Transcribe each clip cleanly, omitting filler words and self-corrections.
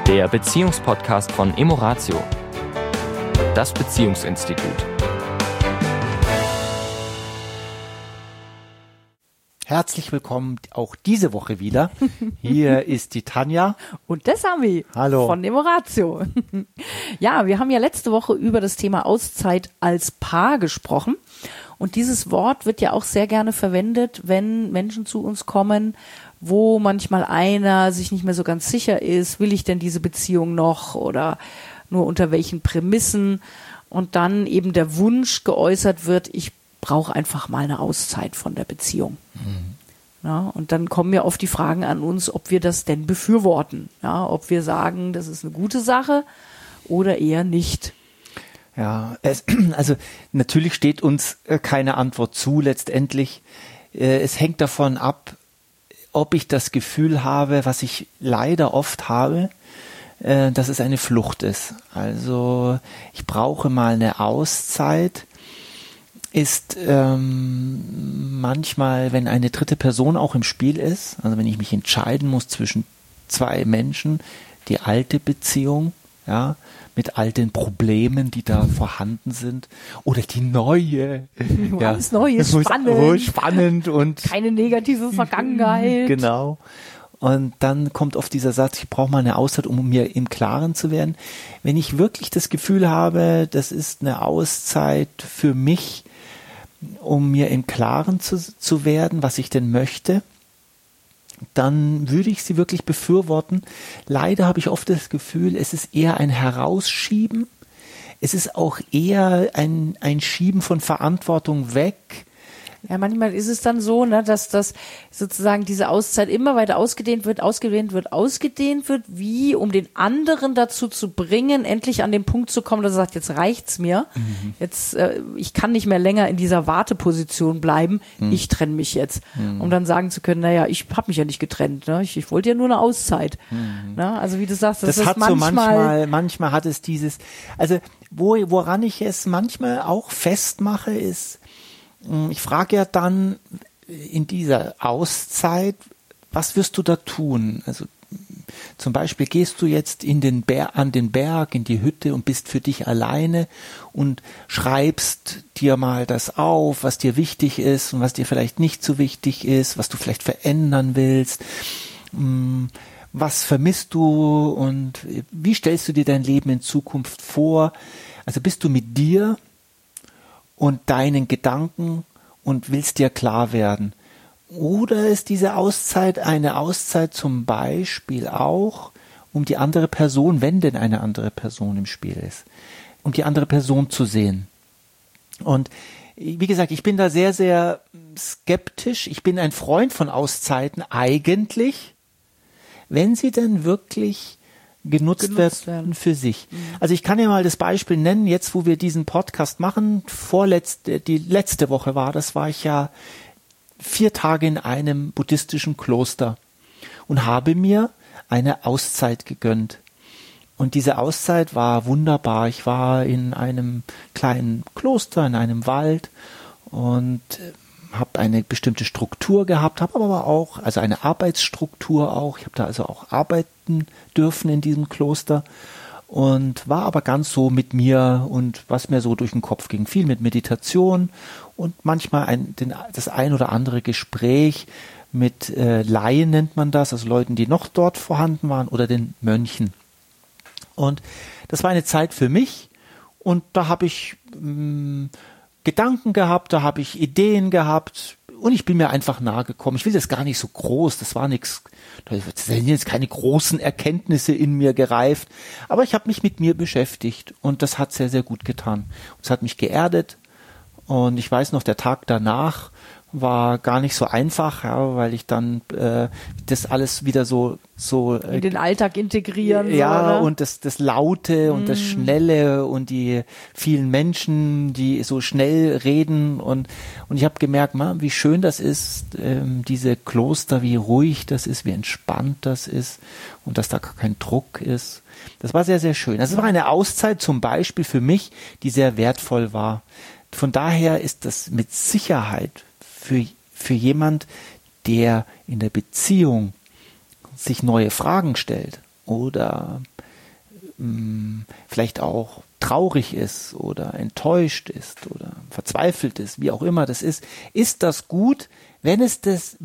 der Beziehungspodcast von Emoratio, das Beziehungsinstitut. Herzlich willkommen auch diese Woche wieder. Hier ist die Tanja. Und der Sami. Hallo. Von Emoratio. Ja, wir haben ja letzte Woche über das Thema Auszeit als Paar gesprochen. Und dieses Wort wird ja auch sehr gerne verwendet, wenn Menschen zu uns kommen, wo manchmal einer sich nicht mehr so ganz sicher ist, will ich denn diese Beziehung noch oder nur unter welchen Prämissen? Und dann eben der Wunsch geäußert wird, ich brauche einfach mal eine Auszeit von der Beziehung. Ja, und dann kommen ja oft die Fragen an uns, ob wir das denn befürworten. Ja, ob wir sagen, das ist eine gute Sache oder eher nicht. Ja, also natürlich steht uns keine Antwort zu letztendlich. Es hängt davon ab, ob ich das Gefühl habe, was ich leider oft habe, dass es eine Flucht ist. Also ich brauche mal eine Auszeit. Ist manchmal, wenn eine dritte Person auch im Spiel ist, also wenn ich mich entscheiden muss zwischen zwei Menschen, die alte Beziehung, ja, mit all den Problemen, die da vorhanden sind, oder die neue. Ja, alles Neues, spannend. Spannend und keine negative Vergangenheit. Genau. Und dann kommt oft dieser Satz, ich brauche mal eine Auszeit, um mir im Klaren zu werden. Wenn ich wirklich das Gefühl habe, das ist eine Auszeit für mich, um mir im Klaren zu werden, was ich denn möchte, dann würde ich sie wirklich befürworten. Leider habe ich oft das Gefühl, es ist eher ein Herausschieben. Es ist auch eher ein Schieben von Verantwortung weg. Ja, manchmal ist es dann so, ne, dass das sozusagen diese Auszeit immer weiter ausgedehnt wird, wie um den anderen dazu zu bringen, endlich an den Punkt zu kommen, dass er sagt, jetzt reicht's mir, jetzt ich kann nicht mehr länger in dieser Warteposition bleiben, ich trenne mich jetzt, um dann sagen zu können, naja, ich habe mich ja nicht getrennt, ne, ich wollte ja nur eine Auszeit, ne? Also wie du sagst, das hat ist manchmal hat es dieses, also woran ich es manchmal auch festmache, ist, ich frage ja dann in dieser Auszeit, was wirst du da tun? Also zum Beispiel gehst du jetzt an den Berg, in die Hütte und bist für dich alleine und schreibst dir mal das auf, was dir wichtig ist und was dir vielleicht nicht so wichtig ist, was du vielleicht verändern willst. Was vermisst du und wie stellst du dir dein Leben in Zukunft vor? Also bist du mit dir und deinen Gedanken und willst dir klar werden? Oder ist diese Auszeit eine Auszeit zum Beispiel auch um die andere Person, wenn denn eine andere Person im Spiel ist, um die andere Person zu sehen? Und wie gesagt, ich bin da sehr, sehr skeptisch. Ich bin ein Freund von Auszeiten eigentlich, wenn sie denn wirklich genutzt werden für sich. Also ich kann ja mal das Beispiel nennen, jetzt wo wir diesen Podcast machen, die letzte Woche war ich ja 4 Tage in einem buddhistischen Kloster und habe mir eine Auszeit gegönnt. Und diese Auszeit war wunderbar. Ich war in einem kleinen Kloster, in einem Wald und habe eine bestimmte Struktur gehabt, habe aber auch, also eine Arbeitsstruktur auch. Ich habe da also auch arbeiten dürfen in diesem Kloster und war aber ganz so mit mir und was mir so durch den Kopf ging. Viel mit Meditation und manchmal das ein oder andere Gespräch mit Laien nennt man das, also Leuten, die noch dort vorhanden waren oder den Mönchen. Und das war eine Zeit für mich und da habe ich Gedanken gehabt, da habe ich Ideen gehabt und ich bin mir einfach nahe gekommen. Ich will das gar nicht so groß, das war nichts, da sind jetzt keine großen Erkenntnisse in mir gereift, aber ich habe mich mit mir beschäftigt und das hat sehr, sehr gut getan. Es hat mich geerdet und ich weiß noch, der Tag danach war gar nicht so einfach, ja, weil ich dann das alles wieder so in den Alltag integrieren. Ja, so, und das Laute und das Schnelle und die vielen Menschen, die so schnell reden und ich habe gemerkt, man, wie schön das ist, diese Kloster, wie ruhig das ist, wie entspannt das ist und dass da gar kein Druck ist. Das war sehr, sehr schön. Das war eine Auszeit zum Beispiel für mich, die sehr wertvoll war. Von daher ist das mit Sicherheit für jemand, der in der Beziehung sich neue Fragen stellt oder vielleicht auch traurig ist oder enttäuscht ist oder verzweifelt ist, wie auch immer das ist das gut, wenn es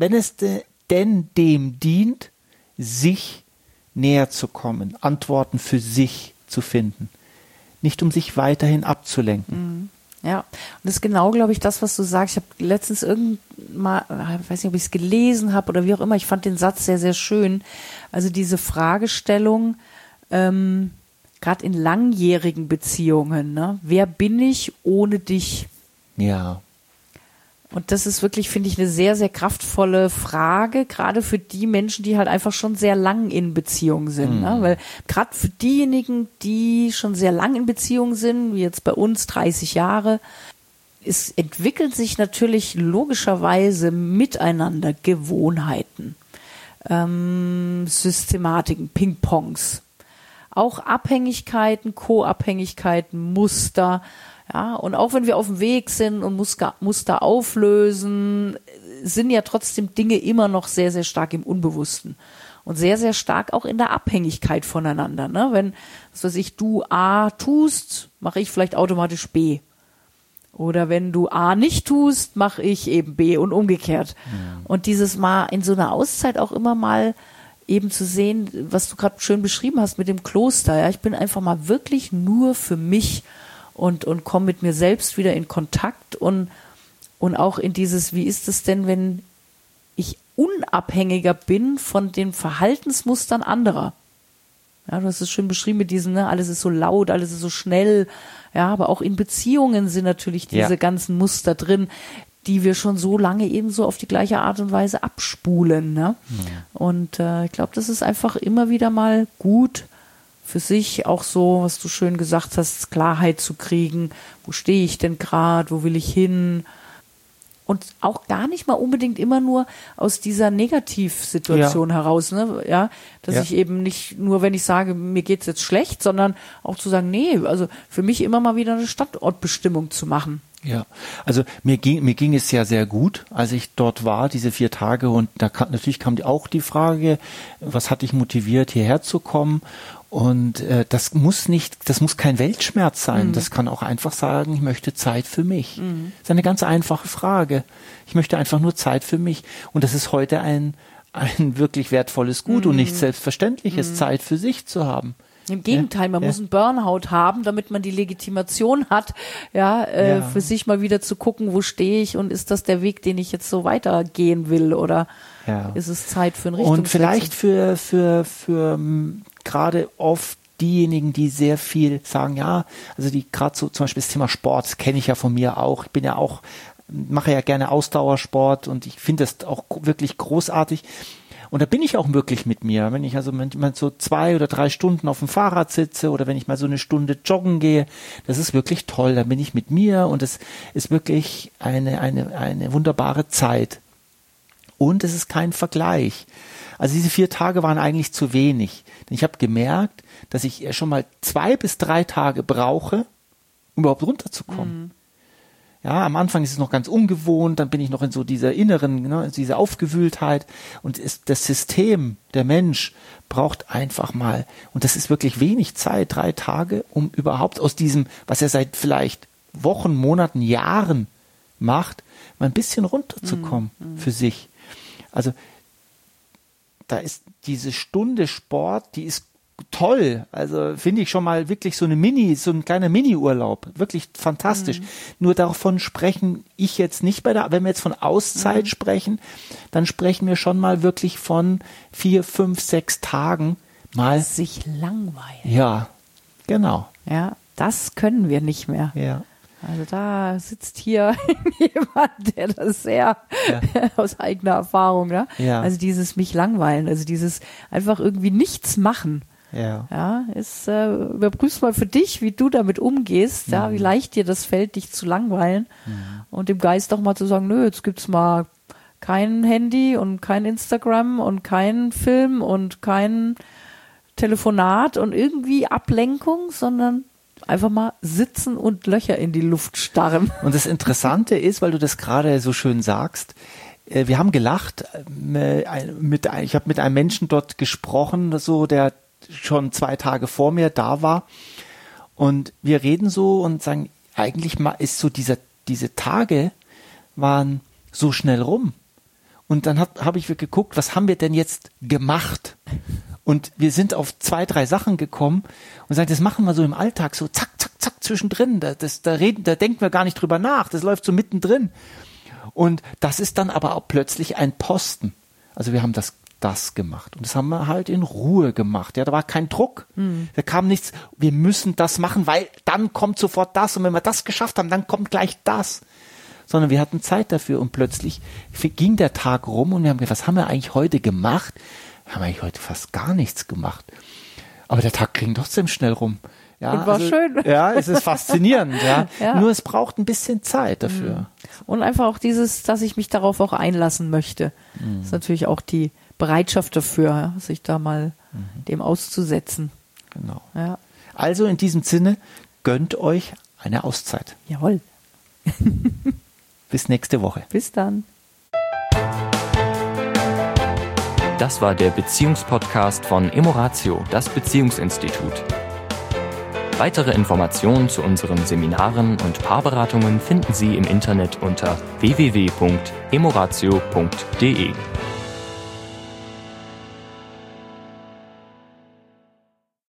denn dem dient, sich näher zu kommen, Antworten für sich zu finden, nicht um sich weiterhin abzulenken. Ja, und das ist genau, glaube ich, das, was du sagst. Ich habe letztens ich weiß nicht, ob ich es gelesen habe oder wie auch immer, ich fand den Satz sehr, sehr schön. Also diese Fragestellung, gerade in langjährigen Beziehungen, ne? Wer bin ich ohne dich? Ja. Und das ist wirklich, finde ich, eine sehr, sehr kraftvolle Frage, gerade für die Menschen, die halt einfach schon sehr lang in Beziehung sind. Ne? Weil gerade für diejenigen, die schon sehr lang in Beziehung sind, wie jetzt bei uns 30 Jahre, es entwickelt sich natürlich logischerweise miteinander Gewohnheiten, Systematiken, Ping-Pongs, auch Abhängigkeiten, Co-Abhängigkeiten, Muster. Ja, und auch wenn wir auf dem Weg sind und Muster auflösen, sind ja trotzdem Dinge immer noch sehr, sehr stark im Unbewussten und sehr, sehr stark auch in der Abhängigkeit voneinander. Ne? Wenn, was weiß ich, du A tust, mache ich vielleicht automatisch B. Oder wenn du A nicht tust, mache ich eben B und umgekehrt. Und dieses Mal in so einer Auszeit auch immer mal eben zu sehen, was du gerade schön beschrieben hast mit dem Kloster. Ja, ich bin einfach mal wirklich nur für mich und komme mit mir selbst wieder in Kontakt und auch in dieses, wie ist es denn, wenn ich unabhängiger bin von den Verhaltensmustern anderer? Ja, du hast es schön beschrieben mit diesen, ne, alles ist so laut, alles ist so schnell. Ja, aber auch in Beziehungen sind natürlich diese ganzen Muster drin, die wir schon so lange eben so auf die gleiche Art und Weise abspulen. Ne? Und ich glaube, das ist einfach immer wieder mal gut, für sich auch so, was du schön gesagt hast, Klarheit zu kriegen, wo stehe ich denn gerade, wo will ich hin? Und auch gar nicht mal unbedingt immer nur aus dieser Negativsituation heraus, ne? Ja, dass ich eben nicht nur, wenn ich sage, mir geht's jetzt schlecht, sondern auch zu sagen, nee, also für mich immer mal wieder eine Standortbestimmung zu machen. Ja, also mir ging es ja sehr gut, als ich dort war, diese 4 Tage, und natürlich kam auch die Frage, was hat dich motiviert, hierher zu kommen? Und das muss kein Weltschmerz sein. Das kann auch einfach sagen, ich möchte Zeit für mich. Das ist eine ganz einfache Frage. Ich möchte einfach nur Zeit für mich. Und das ist heute ein wirklich wertvolles Gut und nichts Selbstverständliches, Zeit für sich zu haben. Im Gegenteil, man muss einen Burnout haben, damit man die Legitimation hat, für sich mal wieder zu gucken, wo stehe ich und ist das der Weg, den ich jetzt so weitergehen will, oder ist es Zeit für einen Richtungswechsel? Und vielleicht für gerade oft diejenigen, die sehr viel sagen, also die gerade so zum Beispiel das Thema Sport, das kenne ich ja von mir auch. Ich bin ja auch, mache ja gerne Ausdauersport und ich finde das auch wirklich großartig. Und da bin ich auch wirklich mit mir. Wenn ich also manchmal so 2 oder 3 Stunden auf dem Fahrrad sitze oder wenn ich mal so eine Stunde joggen gehe, das ist wirklich toll. Da bin ich mit mir und es ist wirklich eine wunderbare Zeit. Und es ist kein Vergleich. Also diese 4 Tage waren eigentlich zu wenig. Denn ich habe gemerkt, dass ich schon mal 2 bis 3 Tage brauche, um überhaupt runterzukommen. Ja, am Anfang ist es noch ganz ungewohnt, dann bin ich noch in so dieser inneren, dieser Aufgewühltheit, und das System, der Mensch braucht einfach mal, und das ist wirklich wenig Zeit, 3 Tage, um überhaupt aus diesem, was er seit vielleicht Wochen, Monaten, Jahren macht, mal ein bisschen runterzukommen für sich. Also da ist diese Stunde Sport, die ist toll, also finde ich schon mal wirklich so ein kleiner Mini-Urlaub, wirklich fantastisch. Nur davon sprechen ich jetzt nicht wenn wir jetzt von Auszeit sprechen, dann sprechen wir schon mal wirklich von 4, 5, 6 Tagen mal. Sich langweilen. Ja, genau. Ja, das können wir nicht mehr. Ja. Also da sitzt hier jemand, der das sehr aus eigener Erfahrung, ne? Ja. Also dieses mich langweilen, also dieses einfach irgendwie nichts machen. Ja, Überprüfst mal für dich, wie du damit umgehst, wie leicht dir das fällt, dich zu langweilen und dem Geist auch mal zu sagen, nö, jetzt gibt's mal kein Handy und kein Instagram und kein Film und kein Telefonat und irgendwie Ablenkung, sondern einfach mal sitzen und Löcher in die Luft starren. Und das Interessante ist, weil du das gerade so schön sagst, wir haben gelacht, ich habe mit einem Menschen dort gesprochen, so der schon 2 Tage vor mir da war. Und wir reden so und sagen, eigentlich ist so diese Tage waren so schnell rum. Und dann habe ich geguckt, was haben wir denn jetzt gemacht? Und wir sind auf 2, 3 Sachen gekommen und sagen, das machen wir so im Alltag, so zack, zack, zack, zwischendrin. Da denken wir gar nicht drüber nach. Das läuft so mittendrin. Und das ist dann aber auch plötzlich ein Posten. Also wir haben das gemacht. Und das haben wir halt in Ruhe gemacht. Ja, da war kein Druck. Da kam nichts, wir müssen das machen, weil dann kommt sofort das. Und wenn wir das geschafft haben, dann kommt gleich das. Sondern wir hatten Zeit dafür und plötzlich ging der Tag rum und wir haben gedacht, was haben wir eigentlich heute gemacht? Wir haben eigentlich heute fast gar nichts gemacht. Aber der Tag ging trotzdem schnell rum. Ja, und war schön. Ja, es ist faszinierend. Ja. Ja. Nur es braucht ein bisschen Zeit dafür. Und einfach auch dass ich mich darauf auch einlassen möchte. Das ist natürlich auch die Bereitschaft dafür, sich da mal dem auszusetzen. Genau. Ja. Also in diesem Sinne, gönnt euch eine Auszeit. Jawohl. Bis nächste Woche. Bis dann. Das war der Beziehungspodcast von Emoratio, das Beziehungsinstitut. Weitere Informationen zu unseren Seminaren und Paarberatungen finden Sie im Internet unter www.emoratio.de.